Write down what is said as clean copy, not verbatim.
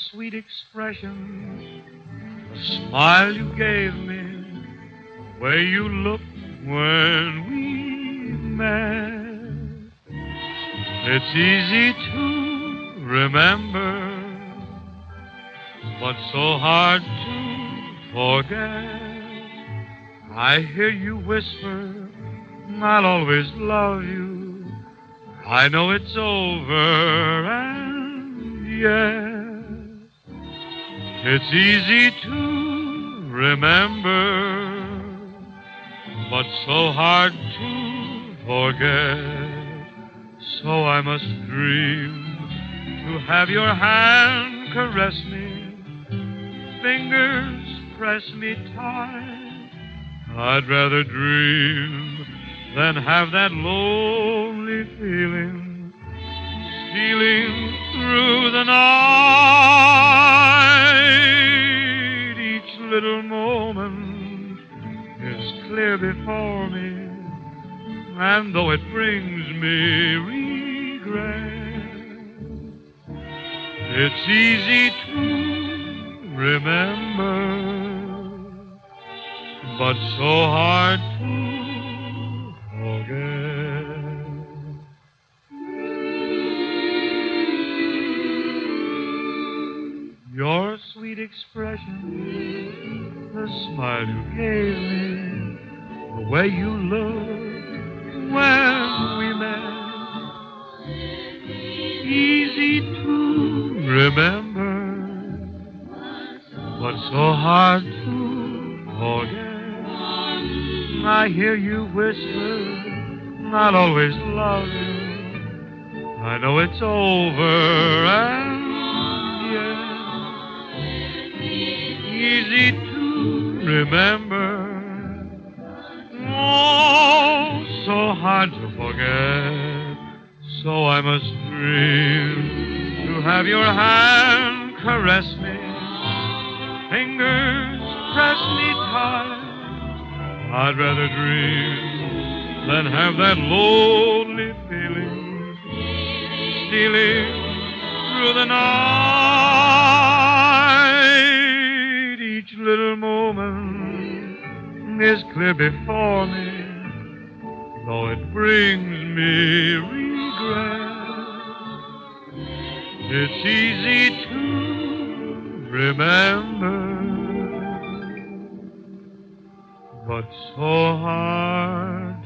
sweet expression, the smile you gave me, the way you looked when we met. It's easy to remember, but so hard to forget. I hear you whisper, I'll always love you. I know it's over, and yet it's easy to remember, but so hard to forget. So I must dream to have your hand caress me, fingers press me tight. I'd rather dream than have that lonely feeling stealing through the night. Each little moment is clear before me, and though it brings me regret, it's easy to remember, but so hard to forget. Your sweet expression, the smile you gave me, the way you looked when we met. Easy to remember, but so hard to forget. I hear you whisper, I'll always love you. I know it's over, and yet easy to remember, oh, so hard to forget. So I must dream to have your hand caress me, fingers press me tight. I'd rather dream than have that lonely feeling stealing through the night. Each little moment is clear before me, though it brings me regret. It's easy to remember, but so hard